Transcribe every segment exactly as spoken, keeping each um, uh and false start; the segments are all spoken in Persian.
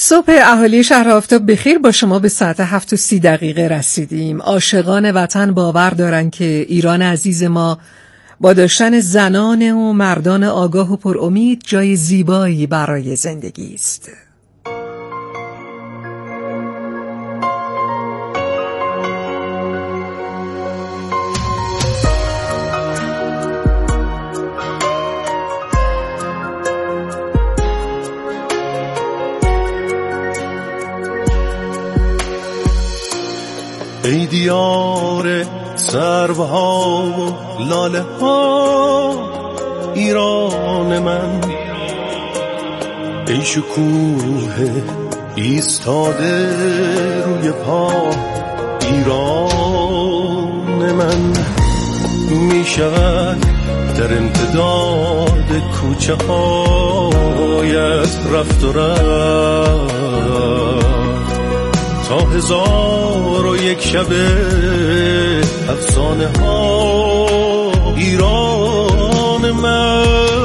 صبح اهالی شهر آفتاب بخیر، با شما به ساعت هفت و سی دقیقه رسیدیم. عاشقان وطن باور دارن که ایران عزیز ما با داشتن زنان و مردان آگاه و پرامید جای زیبایی برای زندگی است. ای دیار سروها و لاله ها ایران من، ای شکوه ایستاده روی پا ایران من، می شود در امتداد کوچه هایت رفت و رفت تا هزار و یک شب افسانه ها ایران من.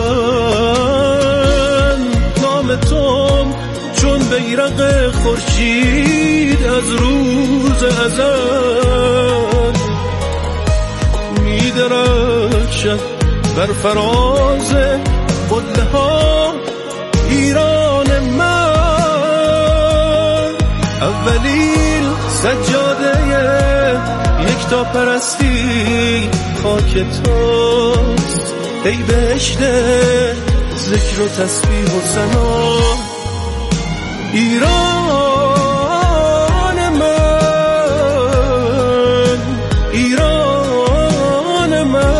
نام توم چون بیرق خورشید از روز ازل می درخشد بر فراز قله ها ایران من. اولین سجاده یکتا پرستی خاک توست، ای بهشت ذکر و تسبیح و ثنا ایران من، ایران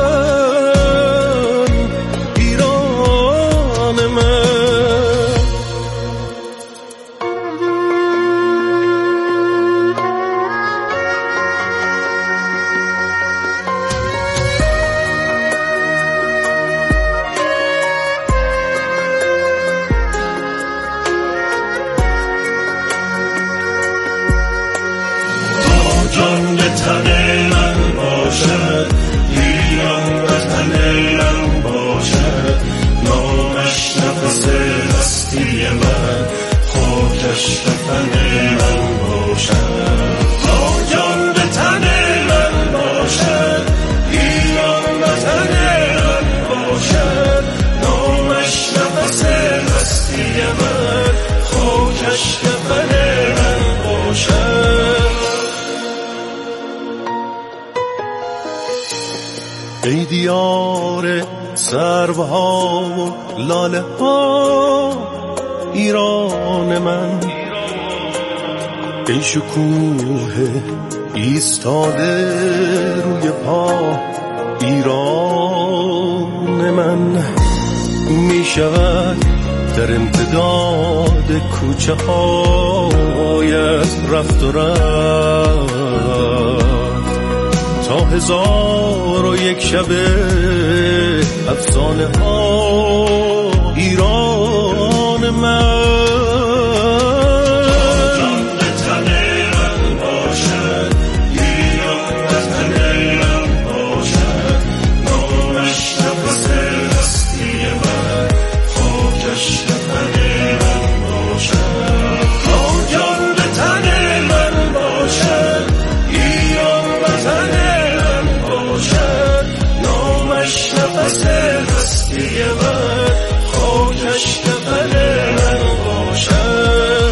من، ایران من. جان به تن من باشد، ایران وطن من باشد، نامش نفس هستی من، خاکش کفن من باشد. تا جان به تن من باشد، ایران وطن من باشد، نامش نفس هستی من، خاکش کفن من باشد. ای دیار سروها و لاله ها ایران من، ای شکوه ایستاده روی پا ایران من، می شود در امتداد کوچه هایت رفت و رفت تا هزار و یک شب افسانه ها ایران من. جان به تن من باشد، ایران وطن من باشد، نامش نفس هستی من، خاکش کفن من باشد. تا جان به تن من باشد، ایران وطن نفس هستی من، خاکش کفن من باشد.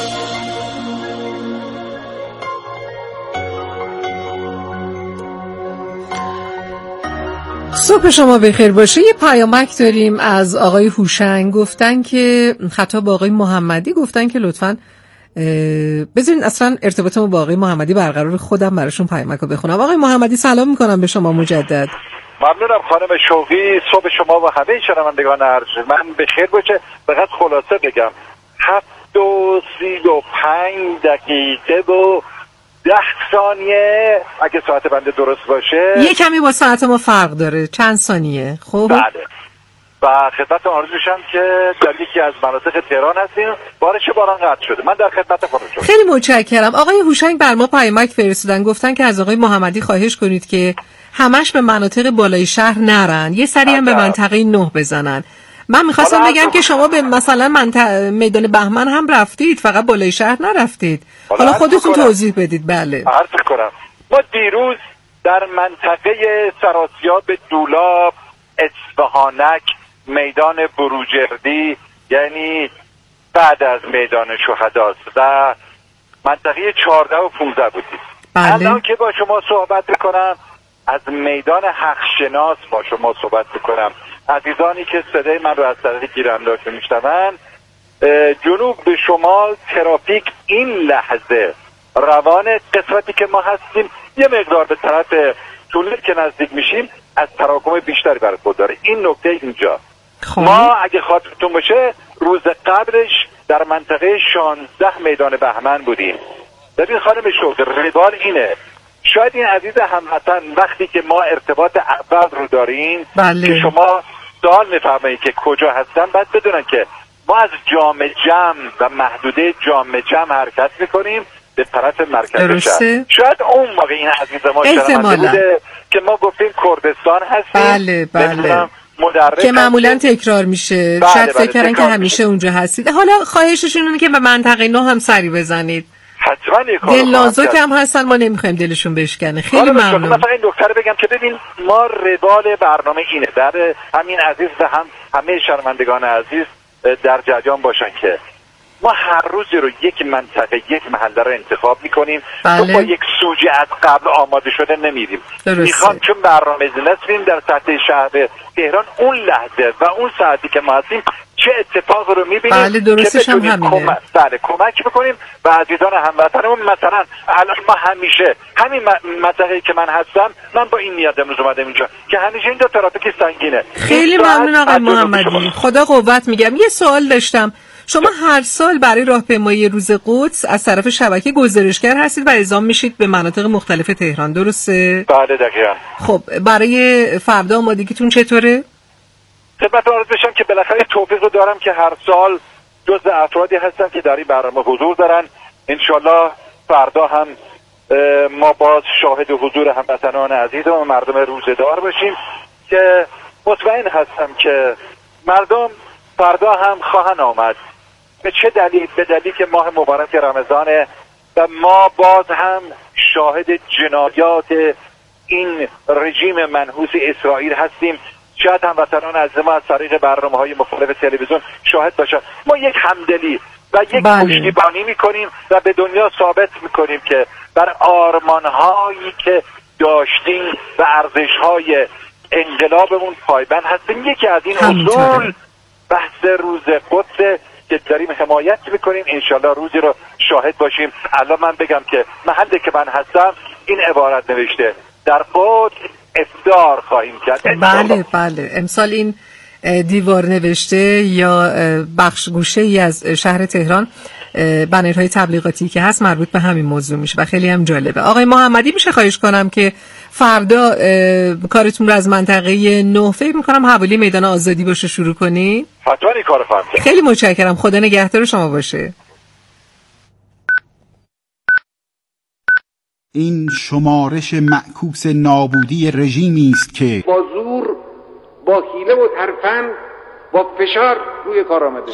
صبح شما بخیر باشه. یه پیامک داریم از آقای هوشنگ، گفتن که خطاب آقای محمدی، گفتن که لطفاً بذارین اصلا ارتباط ما با آقای محمدی برقرار، خودم براشون پیامک رو بخونم. آقای محمدی سلام میکنم به شما مجدد. ممنونم خانم شوقی. صبح شما و همه شنوندگان ارجمند من بخیر باشه. فقط خلاصه بگم هفت و سی و پنج دقیقه و ده ثانیه اگه ساعت بنده درست باشه. یه کمی با ساعت ما فرق داره، چند ثانیه. خب بله. و خدمت آرزو میشم که در یکی از مناطق تهران هستیم، بارش باران قطع شده. من در خدمت خودتون. خیلی متشکرم. آقای هوشنگ بر ما پیامک فرستادن، گفتن که از آقای محمدی خواهش کنید که همش به مناطق بالای شهر نرن، یه سری هم به منطقه نه بزنن. من میخواستم بگم که شما به مثلا منطقه میدان بهمن هم رفتید، فقط بالای شهر نرفتید. حالا, حالا خودتون توضیح بدید. بله عرض کنم ما دیروز در منطقه سراسیاب دولاب، اصفهانک، میدان بروجردی، یعنی بعد از میدان شهداست و منطقه چهارده و پونزده بودید. بله. الان که با شما صحبت کنم از میدان حقشناس با شما صحبت کنم. عزیزانی که صدای من رو از طریق گیرانداز میشنوند، جنوب به شمال ترافیک این لحظه روان، قسمتی که ما هستیم یه مقدار به طرف تولید که نزدیک میشیم از تراکم بیشتری برای خود داره. این نکته اینجا. خب. ما اگه خاطرتون باشه روز قبلش در منطقه شانزده میدان بهمن بودیم. ببین خانم شوقی، روال اینه، شاید این عزیز هموطن وقتی که ما ارتباط اول رو داریم بله. که شما سوال میفرمایید که کجا هستن، باید بدونن که ما از جامع جمع و محدوده جامع جمع حرکت میکنیم به طرف مرکز شهر. شاید اون موقع این عزیز ما شنونده بوده که ما گفتیم کردستان هستیم. بله بله که معمولا تکرار میشه. بله شاید فکر کردن که همیشه اونجا هستید. حالا خواهششون اینه که به منطقه نه هم سری بزنید. حتما یه کار دل نازک هم هستن، ما نمیخوایم دلشون بشکنه. خیلی ممنون. مثلا این دکتر بگم که ببین ما روال برنامه اینه، در همین عزیز و هم همه شنوندگان عزیز در جریان باشن که ما هر روزی رو یک منطقه یک محله رو انتخاب میکنیم. بله. تو با یک سوژه از قبل آماده شده نمیریم. میخوام چون برنامه نسبیم در سطح شهر تهران اون لحظه و اون ساعتی که ما هستیم چه اتفاق رو میبینیم. بله درستش هم همینه. کم... بله کمک بکنیم و عزیزان هموطنمون. مثلا الان ما همیشه همین منطقه‌ای که من هستم، من با این نیت امروز اومدم اینجا که همیشه اینجا ترافیک سنگینه. خیلی ممنون آقای محمدی، خدا قوت میگم. یه سوال داشتم، شما هر سال برای راهپیمایی روز قدس از طرف شبکه گزارشگر هستید و اعزام میشید به مناطق مختلف تهران، درسته؟ بله دقیقاً. خب برای فردا آمادگیتون چطوره؟ خدمت عرض بشم که بالاخره توفیق رو دارم که هر سال جزء افرادی هستن که در این برنامه حضور دارن. انشالله فردا هم ما باز شاهد حضور هموطنان عزیز و مردم روزه‌دار باشیم که مطمئن هستم که مردم فردا هم خواهن آمد. به چه دلیل؟ به دلیل که ماه مبارک رمضانه و ما باز هم شاهد جنایات این رژیم منحوس اسرائیل هستیم. شاید هم وطنان عزیز ما از طریق برنامه‌های مختلف تلویزیون شاهد باشن. ما یک همدلی و یک پشتیبانی میکنیم و به دنیا ثابت میکنیم که بر آرمان‌هایی که داشتیم و ارزش‌های انقلابمون پایبند هستیم. یکی از این اصول بحث روز قدس که داریم حمایت میکنیم. انشالله روزی رو شاهد باشیم. الان من بگم که محلی که من هستم این عبارت نوشته: در قدس افطار خواهیم کرد. بله بله امسال این دیوار نوشته یا بخش گوشه ای از شهر تهران بنرهای تبلیغاتی که هست مربوط به همین موضوع میشه و خیلی هم جالبه. آقای محمدی میشه خواهش کنم که فردا کارتون رو از منطقه نه فکر میکنم حوالی میدان آزادی باشه شروع کنی؟ حتما این کار فهم کنم. خیلی متشکرم، خدا نگهدار شما باشه. این شمارش معکوس نابودی رژیمی است که با زور، با حیله و ترفند، با فشار روی کار آمده.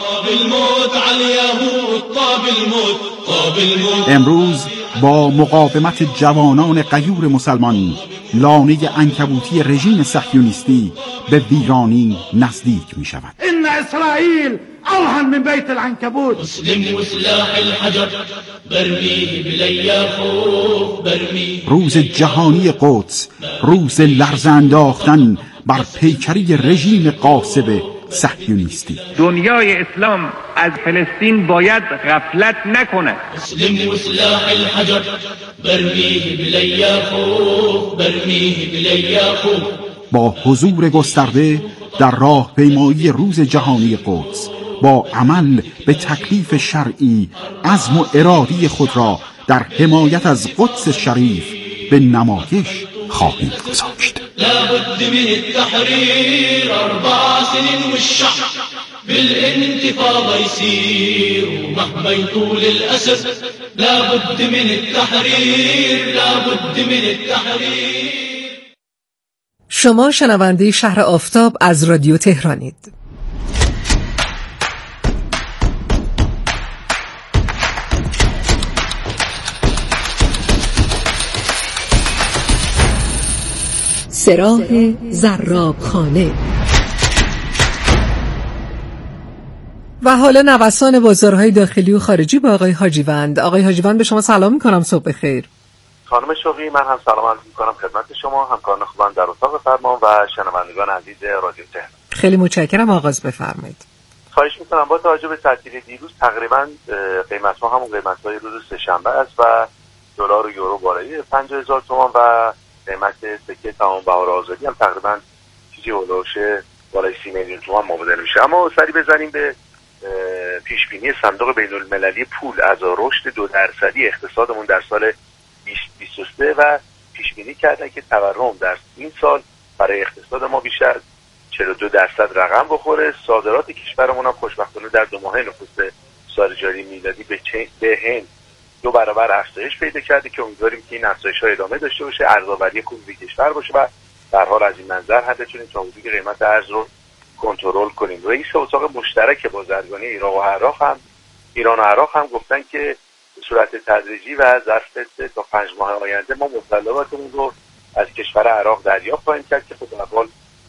امروز با مقاومت جوانان غیور مسلمان، لانه عنکبوتی رژیم صهیونیستی به ویرانی نزدیک می شود. ان اسرائیل اوهن من بیت العنکبوت. مسلم وسلاح الحجر برمیه بلیاخوف برمیه. روز جهانی قدس، روز لرز انداختن بر پیکری رژیم غاصب صهیونیستی. دنیای اسلام از فلسطین باید غفلت نکند. مسلم وسلاح الحجر برمیه بلیاخوف برمیه بلیاخوف. با حضور گسترده در راهپیمایی روز جهانی قدس، با عمل به تکلیف شرعی، عزم و ارادی خود را در حمایت از قدس شریف به نمایش خواهیم گذاشت. لابد من التحرير أربع سنين والشعب بالانتفاضة يسير ومهما يطول الأسد لابد من التحرير لابد من التحرير. شما شنونده شهر آفتاب از رادیو تهرانید. صراح زرابخانه. و حالا نوسان بازارهای داخلی و خارجی با آقای حاجیوند. آقای حاجیوند به شما سلام میکنم، صبح خیر. خانم شوقی، من هم سلام عرض میکنم خدمت شما، همکاران خوبم در اتاق فرمان و شنوندگان عزیز رادیو تهران. خیلی متشکرم، آغاز بفرمایید. خواهش میکنم. با توجه به تعطیلی دیروز تقریبا قیمت ها همون قیمت های روز سه‌شنبه است و دلار و یورو بالای پنجاه هزار تومان و قیمت سکه تمام بهار آزادی هم تقریبا چیزی هولوش بالای سی میلیون تومان مبادله میشه. اما سری بزنیم به پیش بینی صندوق بین المللی پول از رشد دو درصدی اقتصادمون در سال بیست بیست و سه و پیش بینی کردن که تورم در این سال برای اقتصاد ما بیشتر چهل و دو درصد رقم بخوره. صادرات کشورمون هم خوشبختانه در دو ماه نخست سال جاری میلادی به به هند دو برابر افزایش پیدا کرده که امیدواریم که این افزایش‌ها ادامه داشته باشه، ارزآوری خوبی کشور باشه و در حال از این منظر هم بتونیم تا حدودی قیمت ارز رو کنترل کنیم. رئیس اتاق مشترک بازرگانی ایران و عراق هم ایران و عراق هم گفتن که به صورت تدریجی و ظرف سه تا پنج ماه آینده ما مطالباتمون رو از کشور عراق دریافت خواهیم کرد که خب در حال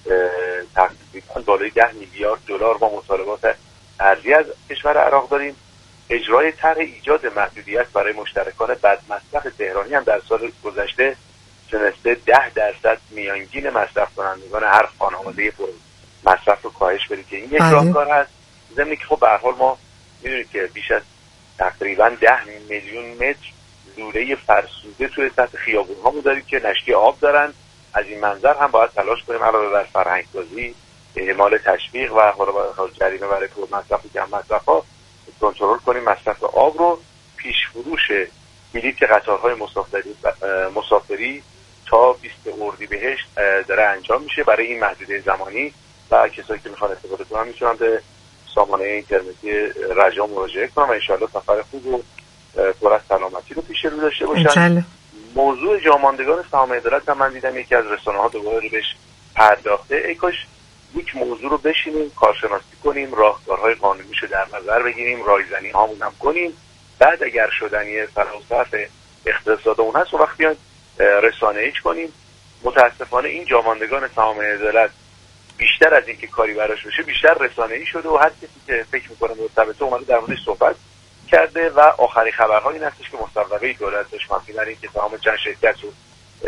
تقریبا بالای ده میلیارد دلار ما مطالبات ارزی از کشور عراق داریم. اجرای طرح ایجاد محدودیت برای مشترکان بدمصرف تهرانی هم در سال گذشته تونسته ده درصد میانگین مصرف کنندگان هر خانواده پر مصرف رو کاهش بده که این یک راهکار هست. ضمن که خب به هر حال ما میدونید که بیش از تقریبا ده میلیون متر لوله فرسوده توی سطح خیابون‌هامون داریم که نشتی آب دارن. از این منظر هم باید تلاش کنیم علاوه بر فرهنگ‌سازی، اعمال تشویق و جریمه برای پر مصرف و کم مصرف‌ها کنترل کنیم مصرف آب رو. پیش فروش بلیط قطارهای مسافری مسافری تا بیست اردیبهشت داره انجام میشه. برای این محدوده زمانی و کسایی که میخوان استفاده کنن میتونن به سامانه اینترنتی رجا مراجعه کنن و انشالله سفر خوب و پر از سلامتی رو پیش رو داشته باشن. موضوع جاماندگان سهام عدالت هم من دیدم یکی از رسانه‌ها دوباره بهش پرداخته. ای کاش یک موضوع رو بشینیم کارشناسی کنیم، راهکارهای قانونیشو در نظر بگیریم، رایزنی هامون هم کنیم، بعد اگر شدنی فلسفه اقتصاد اون هست اون وقت بیان رسانه‌ایش کنیم. متاسفانه این جاماندگان سهام عدالت بیشتر از اینکه کاری براش بشه بیشتر رسانه‌ای شده و هر کسی که فکر می‌کنه مرتبطه اومده در موردش صحبت کرده و آخرین خبرها این هستش که مصوبه دولت داشت منفی در این که سهام چند شرکت رو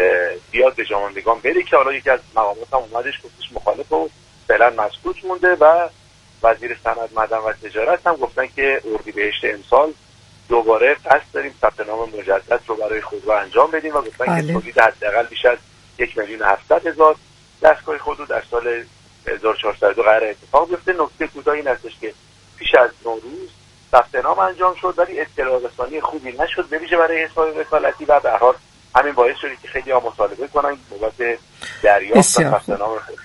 بیاد به جاماندگان بده که حالا یکی از مقامات هم اومدش گفتش مخالف و فعلا مسکوت مونده و وزیر صنعت معدن و تجارت هم گفتن که اردیبهشت امسال دوباره قصد داریم ثبت نام مجدد رو برای خودرو انجام بدیم و گفتن بله. که تولید حداقل بیش از یک میلیون هفتصد هزار دستگاه خودرو در سال هزار و چهارصد و دو قرار اتفاق بیفته. نکته کوتاه این هستش که پیش از نوروز ثبت نام انجام شد ولی اطلاع رسانی خوبی نشد به ویژه برای حساب وکالتی و به هر حال همین باعث شد که خیلی ها مطالبه کنن بابت دریافت و ثبت نام خود.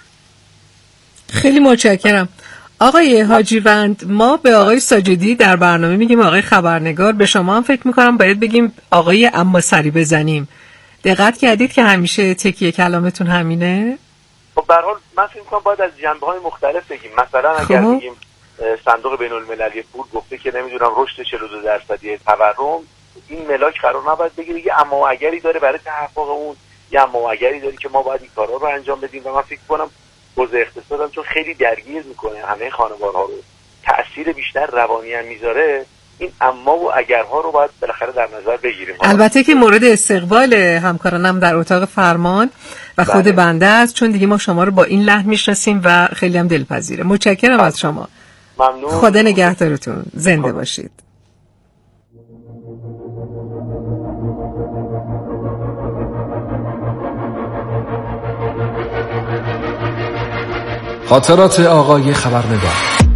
خیلی متشکرم آقای حاجیوند. ما به آقای ساجدی در برنامه میگیم آقای خبرنگار، به شما هم فکر میکنم باید بگیم آقای اما سری بزنیم. دقت کردید که همیشه تکیه کلامتون همینه؟ خب به هر حال من فکر میکنم باید از جنبه‌های مختلف بگیم. مثلا اگر بگیم صندوق بین المللی پول گفته که نمیدونم رشد چهل و دو درصدی تورم، این ملاک قرار نباید بگیره یه اما اگری داره برای تحقق اون، یه اما اگری داره که ما باید این کارا رو انجام بدیم و من فکر کنم حوزه اقتصادم چون خیلی درگیر میکنه همه خانوارها رو، تأثیر بیشتر روانی هم میذاره، این اما و اگرها رو باید بالاخره در نظر بگیریم. البته که مورد استقبال همکارانم در اتاق فرمان و خود بله. بنده است، چون دیگه ما شما رو با این لحن میشناسیم و خیلی هم دلپذیره. متشکرم بله. از شما. ممنون. خدا نگهدارتون. زنده خدا. باشید. خاطرات آقای خبرنگار.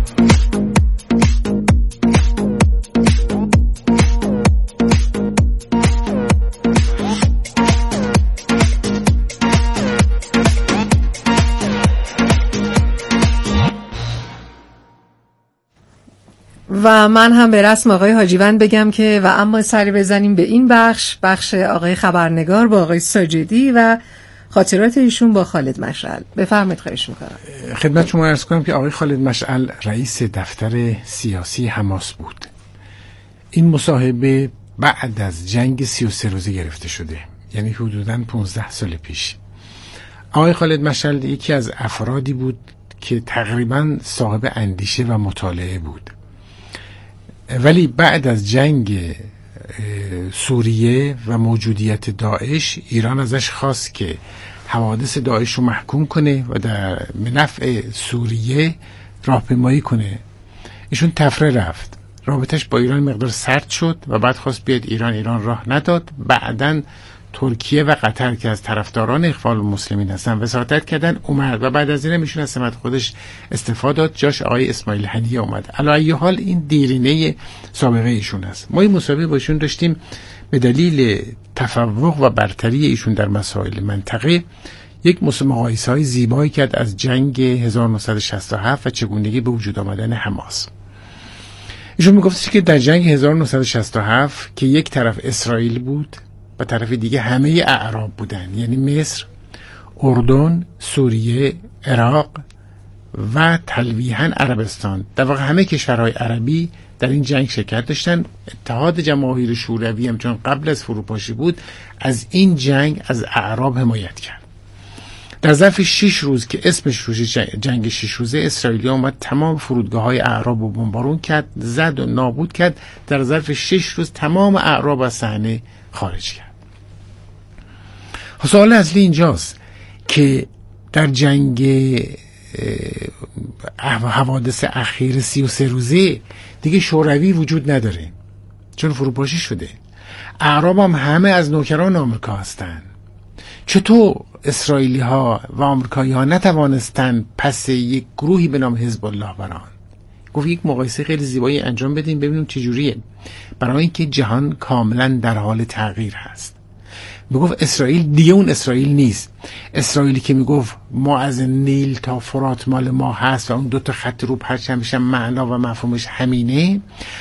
و من هم به رسم آقای حاجیوند بگم که و اما سری بزنیم به این بخش، بخش آقای خبرنگار با آقای ساجدی و خاطرات ایشون با خالد مشعل. بفرمایید خواهش میکنم. خدمت شما عرض کنم که آقای خالد مشعل رئیس دفتر سیاسی حماس بود. این مصاحبه بعد از جنگ سی و سه روزه گرفته شده، یعنی حدوداً پانزده سال پیش. آقای خالد مشعل یکی از افرادی بود که تقریبا صاحب اندیشه و مطالعه بود، ولی بعد از جنگ سوریه و موجودیت داعش ایران ازش خواست که حوادث داعش رو محکوم کنه و در نفع سوریه راهپیمایی کنه. ایشون تفره رفت، رابطش با ایران مقدار سرد شد و بعد خواست بیاد ایران، ایران راه نداد. بعدن ترکیه و قطر که از طرفداران اخوان المسلمین هستن وساطت کردن، اومد و بعد از این ایشون از سمت خودش استفاده داد، جاش آقای اسماعیل هنیه اومد. علی ای حال این دیرینه سابقه ایشون است. ما این مسابقه با ایشون داشتیم به دلیل تفوق و برتری ایشون در مسائل منطقه، یک مقایسه های زیبایی کرد از جنگ هزار و نهصد و شصت و هفت و چگونگی به وجود آمدن حماس. ایشون میگفت که در جنگ هزار و نهصد و شصت و هفت که یک طرف اسرائیل بود و طرف دیگه همه اعراب بودن، یعنی مصر، اردن، سوریه، عراق و تلویحاً عربستان، در واقع همه کشورهای عربی در این جنگ شرکت داشتن. اتحاد جماهیر شوروی هم چون قبل از فروپاشی بود از این جنگ از اعراب حمایت کرد. در ظرف شش روز که اسمش روش جنگ شش روزه، اسرائیلی اومد تمام فرودگاه‌های اعراب رو بمبارون کرد، زد و نابود کرد. در ظرف شش روز تمام اعراب از صحنه خارج کرد. سوال اصلی اینجاست که در جنگ حوادث اخیر سی و سه روزه دیگه شوروی وجود نداره چون فروپاشی شده. اعراب هم همه از نوکران آمریکا هستن. چطور اسرائیلی ها و آمریکایی ها نتوانستن پس یک گروهی به نام حزب الله بران؟ گفت یک مقایسه خیلی زیبایی انجام بدیم ببینیم چجوریه. برای اینکه جهان کاملا در حال تغییر هست. میگفت اسرائیل دیگه اون اسرائیل نیست. اسرائیلی که میگفت ما از نیل تا فرات مال ما هست و اون دو تا خط رو پرچمش معنا و مفهومش همینه،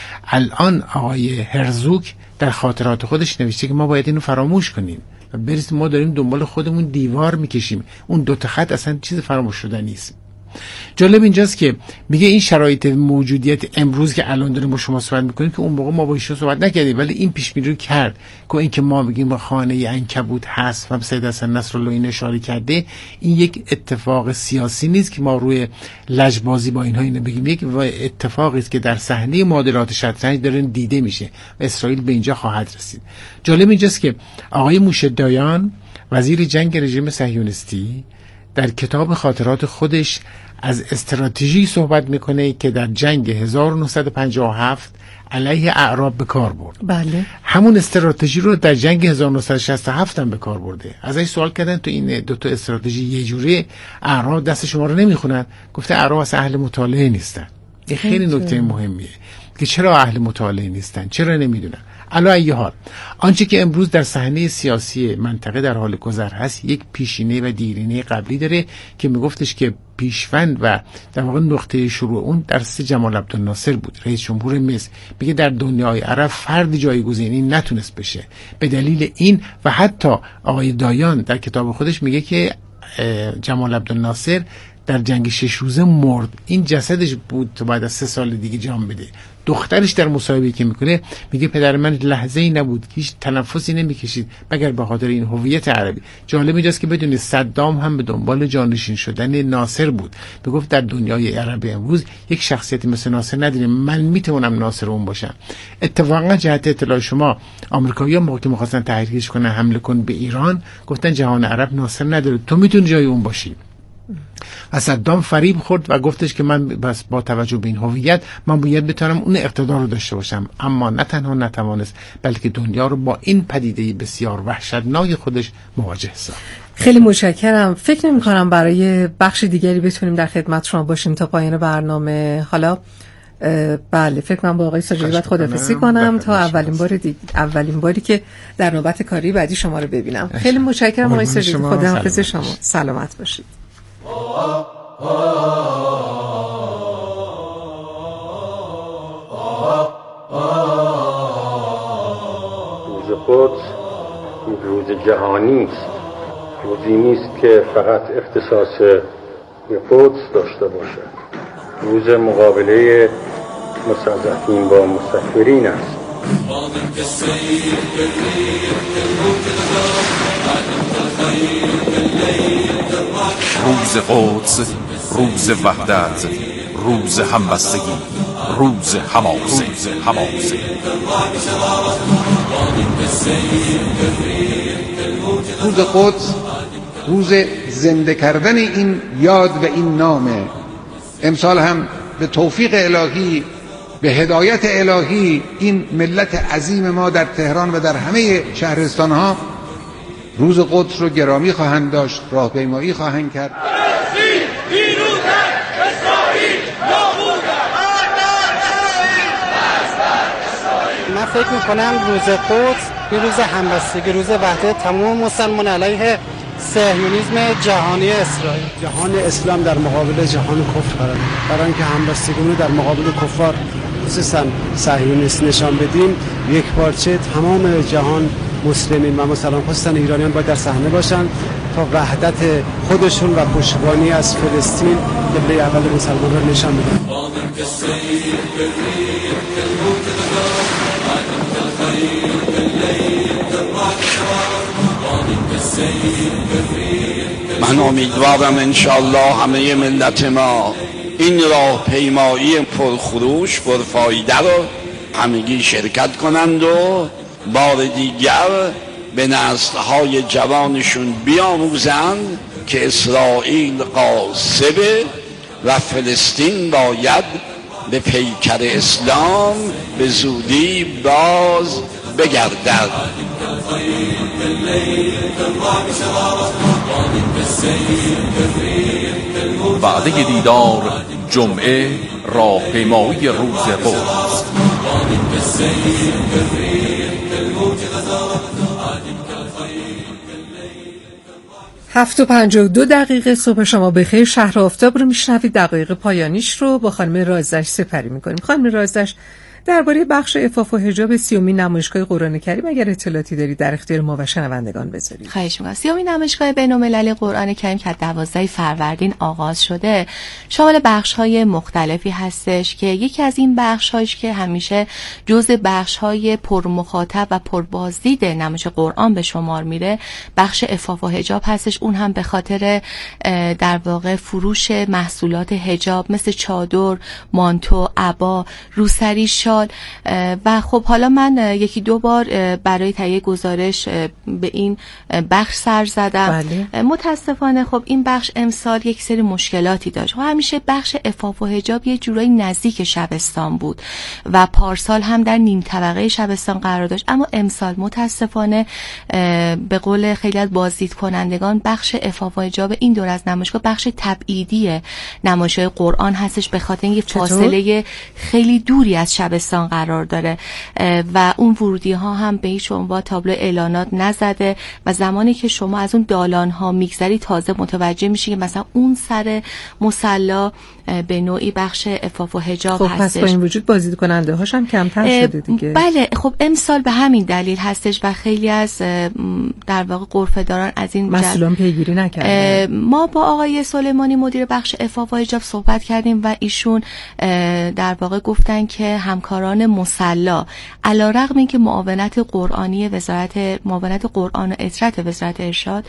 الان آقای هرزوک در خاطرات خودش نوشته که ما باید اینو فراموش کنیم و برسیم ما داریم دنبال خودمون دیوار میکشیم. اون دو تا خط اصلا چیز فراموش شده نیست. جالب اینجاست که میگه این شرایط موجودیت امروز که الان داریم با شما صحبت میکنیم که اون موقع ما با ایشون صحبت نکردیم، ولی این پیش بینی رو کرد که این که ما بگیم خانه عنکبوت هست و سید حسن نصرالله این اشاره کرده، این یک اتفاق سیاسی نیست که ما روی لجبازی با اینها اینو بگیم، یک اتفاقی است که در صحنه معادلات شطرنج داره دیده میشه و اسرائیل به اینجا خواهد رسید. جالب اینجاست که آقای موشه دایان وزیر جنگ رژیم صهیونیستی در کتاب خاطرات خودش از استراتژی صحبت میکنه که در جنگ هزار و نهصد و پنجاه و هفت علیه اعراب به کار برد. بله. همون استراتژی رو در جنگ هزار و نهصد و شصت و هفت هم به کار برده. ازش سوال کردن تو این دو تا استراتژی یه جوری اعراب دست شما رو نمیخونن؟ گفته اعراب اصلا اهل مطالعه نیستن. این خیلی نکته مهمیه که چرا اهل مطالعه نیستن، چرا نمیدونن. علی ای حال آنچه که امروز در صحنه سیاسی منطقه در حال گذر هست یک پیشینه و دیرینه قبلی داره که میگفتش که پیشوند و در واقع نقطه شروع اون درس جمال عبدالناصر بود، رئیس جمهور مصر. میگه در دنیای عرب فرد جایگزینی نتونست بشه به دلیل این، و حتی آقای دایان در کتاب خودش میگه که جمال عبدالناصر در جنگ شش روزه مرد، این جسدش بود تا بعد از سه سال دیگه جان بده. دخترش در مصاحبه‌ای که میکنه میگه پدر من لحظه‌ای نبود، هیچ تنفسی نمیکشید مگر به خاطر این هویت عربی. جالب اینجاست که بدونید صدام هم به دنبال جانشین شدن ناصر بود. میگفت در دنیای عرب امروز یک شخصیتی مثل ناصر نداریم، من میتونم ناصر اون باشم. اتفاقا جهت اطلاع شما آمریکایی‌ها موقعی که می‌خواستن تحریکش کنن حمله کن به ایران گفتن جهان عرب ناصر نداره، تو میتونی جای اون باشی. و صدام فریب خورد و گفتش که من بس با توجه به این هویت من باید بتونم اون اقتدار رو داشته باشم، اما نه تنها نتوانست بلکه دنیا رو با این پدیده بسیار وحشتناک خودش مواجه ساخت. خیلی متشکرم. فکر نمی کنم برای بخش دیگری بتونیم در خدمت شما باشیم تا پایان برنامه. حالا بله فکر کنم با آقای ساجدی باید خداحافظی کنم تا اولین بار دیگه، اولین باری که در نوبت کاری بعدی شما رو ببینم. خیلی متشکرم آقای ساجدی، خداحافظ شما، سلامت باشید. روز قدس روز جهانی است، روزی نیست که فقط اختصاص به قدس داشته باشد. روز مقابله مستضعفین با مستکبرین است. الخير بالليل روز قدس، روز وحدت، روز همبستگی، روز حماسه. حماسه روز قدس روز زنده کردن این یاد و این نامه. امسال هم به توفیق الهی، به هدایت الهی، این ملت عظیم ما در تهران و در همه شهرستانها روز قدس رو گرامی خواهند داشت، راهپیمایی خواهند کرد. من فکر میکنم روز قدس یه روز همبستگی، روز وحدت تمام مسلمان علیه صهیونیسم جهانی اسرائیل. جهان اسلام در مقابل جهان کفر قرار میگیره. برای اینکه همبستگی رو در مقابل کفار خصوصا صهیونیست نشان بدیم، یک بارچه تمام جهان مسلمین و مسلمان خصوصا ایرانیان باید در صحنه باشن تا وحدت خودشون و پشتیبانی از فلسطین قبله اول مسلمان را نشان بدن. من امیدوارم انشالله همه ملت ما این راه پیمایی پرخروش پرفایده رو همگی شرکت کنند و بار دیگر به نسل‌های جوانشون بیاموزند که اسرائیل غاصبه و فلسطین باید به پیکر اسلام به زودی باز بگردد. وعده دیدار جمعه، راهپیمایی روز قدس. هفت و پنجاه و دو دقیقه صبح شما بخیر. شهر آفتاب رو میشنوید. دقایق پایانیش رو با خانم رازدشت سپری میکنیم. خانم رازدشت، درباره بخش عفاف و حجاب سیومین نمایشگاه قرآن کریم اگر اطلاعاتی دارید در اختیار ما و شنوندگان بذارید. خواهش می‌کنم. سیومین نمایشگاه بین‌المللی قرآن کریم که دوازده فروردین آغاز شده، شامل بخش‌های مختلفی هستش که یکی از این بخش‌هاش که همیشه جزء بخش‌های پرمخاطب و پربازدید نمایش قرآن به شمار میره، بخش عفاف و حجاب هستش. اون هم به خاطر در واقع فروش محصولات حجاب مثل چادر، مانتو، عبا، روسری، و خب حالا من یکی دو بار برای تهیه گزارش به این بخش سر زدم. بله. متاسفانه خب این بخش امسال یک سری مشکلاتی داشت و همیشه بخش عفاف و حجاب یه جورایی نزدیک شبستان بود و پارسال هم در نیم طبقه شبستان قرار داشت، اما امسال متاسفانه به قول خیلی از بازدید کنندگان بخش عفاف و حجاب این دور از نمایشگاه بخش تبعیدی نمایشگاه قرآن هستش، به خاطر اینکه فاصله خیلی دوری از شبستان قرار داره و اون ورودی ها هم به هیچ عنوان تابلو اعلانات نزده و زمانی که شما از اون دالان ها میگذری تازه متوجه میشی که مثلا اون سر مصلا به نوعی بخش عفاف و حجاب خب هستش. پس با این وجود بازدید کننده هاش هم کمتر شده دیگه. بله خب امسال به همین دلیل هستش و خیلی از در واقع غرفه‌داران از این مسئولان پیگیری نکردن. ما با آقای سلیمانی مدیر بخش عفاف و حجاب صحبت کردیم و ایشون در واقع گفتن که همکاران مصلا علیرغم اینکه معاونت قرآنی وزارت معاونت قرآن و اطرت وزارت ارشاد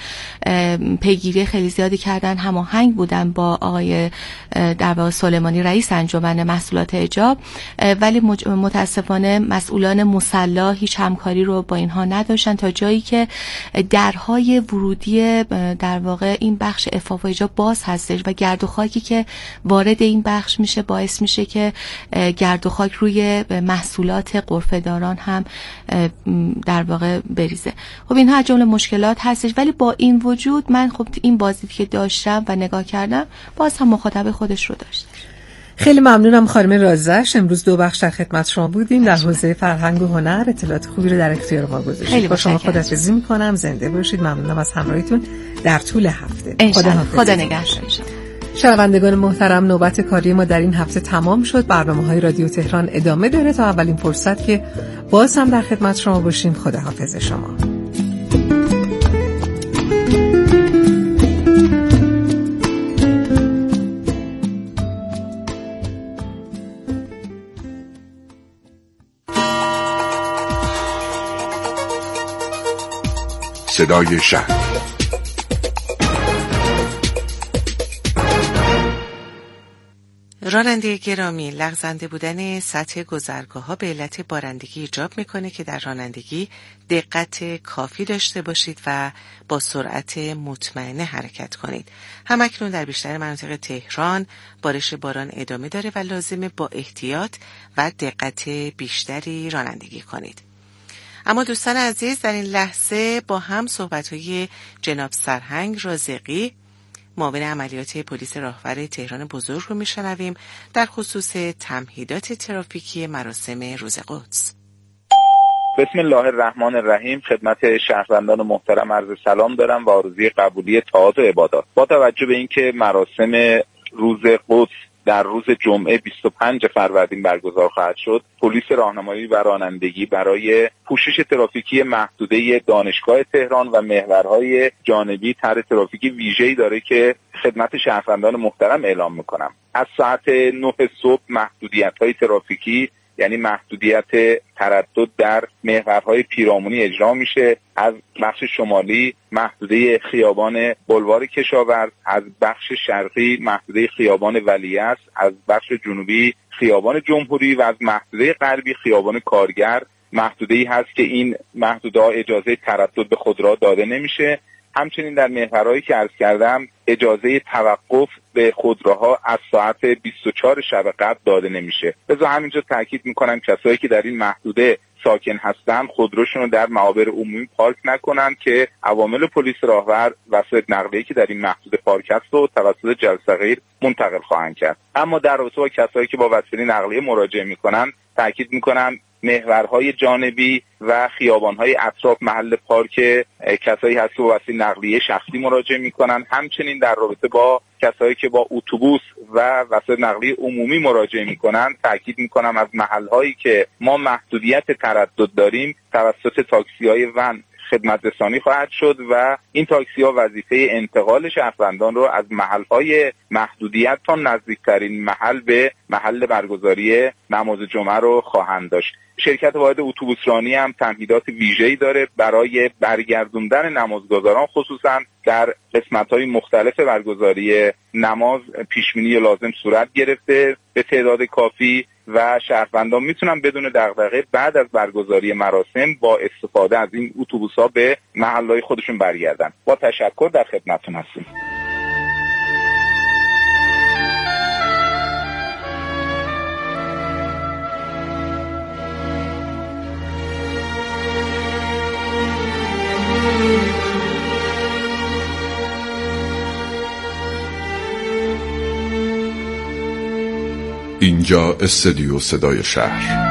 پیگیری خیلی زیادی کردن، هماهنگ بودن با آقای در واقع سلیمانی رئیس انجمن محصولات حجاب، ولی متاسفانه مسئولان مصلا هیچ همکاری رو با اینها نداشتن تا جایی که درهای ورودی در واقع این بخش عفاف و حجاب باز هستش و گرد و خاکی که وارد این بخش میشه باعث میشه که گرد و خاک روی محصولات غرفه‌داران هم در واقع بریزه. خب اینها جمله مشکلات هستش، ولی با این وجود من خب این بازدیدی که داشتم و نگاه کردم باز هم مخاطب خودش رو داشت. خیلی ممنونم خانم رازدشت. امروز دو بخش در خدمت شما بودیم در حوزه فرهنگ و هنر. اطلاعات خوبی رو در اختیار ما گذاشتید. با شما خداحافظی می‌کنم. زنده باشید. ممنونم از همراهیتون در طول هفته. خدا خدا نگهدار. شنوندگان محترم، نوبت کاری ما در این هفته تمام شد. برنامه‌های رادیو تهران ادامه داره تا اولین فرصت که باز هم در خدمت شما باشیم. خداحافظ شما. صدای شهر راننده گرامی، لغزنده بودن سطح گذرگاه‌ها به علت بارندگی ایجاب میکنه که در رانندگی دقت کافی داشته باشید و با سرعت مطمئنه حرکت کنید. همکنون در بیشتر مناطق تهران بارش باران ادامه داره و لازمه با احتیاط و دقت بیشتری رانندگی کنید. اما دوستان عزیز، در این لحظه با هم صحبت‌های جناب سرهنگ رازقی، معاون عملیات پلیس راهور تهران بزرگ رو میشنویم در خصوص تمهیدات ترافیکی مراسم روز قدس. بسم الله الرحمن الرحیم. خدمت شهروندان محترم عرض سلام دارم و آرزوی قبولی طاعات و عبادات. با توجه به اینکه مراسم روز قدس در روز جمعه بیست و پنج فروردین برگزار خواهد شد، پلیس راهنمایی و رانندگی برای پوشش ترافیکی محدوده دانشگاه تهران و محورهای جانبی طرح ترافیکی ویژه‌ای داره که خدمت شهروندان محترم اعلام میکنم. از ساعت نه صبح محدودیت‌های ترافیکی، یعنی محدودیت تردد در محورهای پیرامونی اجرا میشه. از بخش شمالی محدوده خیابان بلوار کشاورز، از بخش شرقی محدوده خیابان ولیعصر، از بخش جنوبی خیابان جمهوری و از محدوده غربی خیابان کارگر محدوده‌ای هست که این محدوده‌ها اجازه تردد به خودرو داده نمیشه. همچنین در محورهایی که عرض کردم اجازه توقف به خودروها از ساعت بیست و چهار شب قبل داده نمیشه. لذا همینجا تاکید میکنم کسایی که در این محدوده ساکن هستن خودروشون رو در معابر عمومی پارک نکنن که عوامل پلیس راهور وسایل نقلیه‌ای که در این محدوده پارک هست و توسط جلصغیر منتقل خواهند کرد. اما در رابطه با کسایی که با وسایل نقلیه مراجعه میکنن تاکید میکنم محورهای جانبی و خیابانهای اطراف محل پارک کسایی هست که با وسایل نقلیه شخصی مراجعه میکنن. همچنین در رابطه با کسایی که با اتوبوس و وسایل نقلیه عمومی مراجعه میکنن تاکید میکنم از محلهایی که ما محدودیت تردد داریم توسط تاکسی‌های ون خدمت رسانی خواهد شد و این تاکسی ها وظیفه انتقال شهروندان رو از محلهای محدودیت تا نزدیکترین محل به محل برگزاری نماز جمعه رو خواهند داشت. شرکت واحد اتوبوسرانی هم تمهیدات ویژه‌ای داره برای برگردوندن نمازگزاران، خصوصا در قسمت‌های مختلف برگزاری نماز پیشبینی لازم صورت گرفته به تعداد کافی و شهروندان میتونن بدون دغدغه بعد از برگزاری مراسم با استفاده از این اتوبوس‌ها به محل‌های خودشون برگردن. با تشکر در خدمتتون هستیم. اینجا استودیو صدای شهر.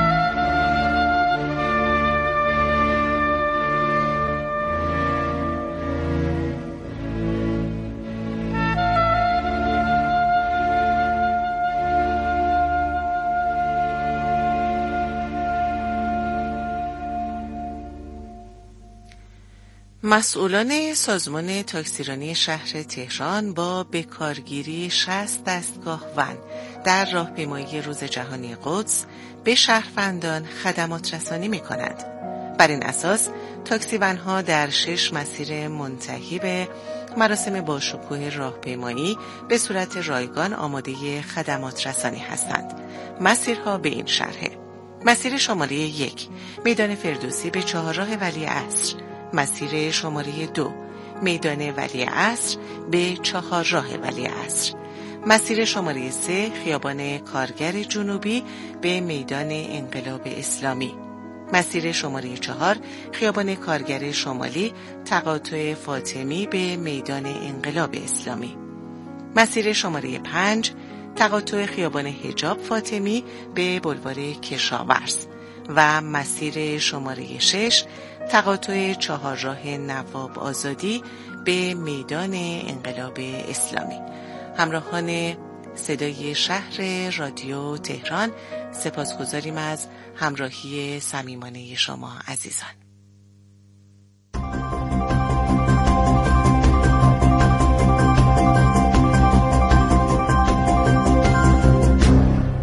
مسئولان سازمان تاکسیرانی شهر تهران با بکارگیری شصت دستگاه ون در راهپیمایی روز جهانی قدس به شهروندان خدمات رسانی می کند. بر این اساس تاکسی ونها در شش مسیر منتهی به مراسم باشکوه راهپیمایی به صورت رایگان آماده خدمات رسانی هستند. مسیرها به این شرحه: مسیر شماره یک میدان فردوسی به چهارراه ولیعصر، مسیر شماره دو میدان ولیعصر به چهارراه ولیعصر، مسیر شماره سه خیابان کارگر جنوبی به میدان انقلاب اسلامی، مسیر شماره چهار خیابان کارگر شمالی تقاطع فاطمی به میدان انقلاب اسلامی، مسیر شماره پنج تقاطع خیابان حجاب فاطمی به بلوار کشاورز و مسیر شماره شش تقاطع چهارراه نواب آزادی به میدان انقلاب اسلامی. همراهان صدای شهر رادیو تهران، سپاسگزاریم از همراهی صمیمانه شما عزیزان.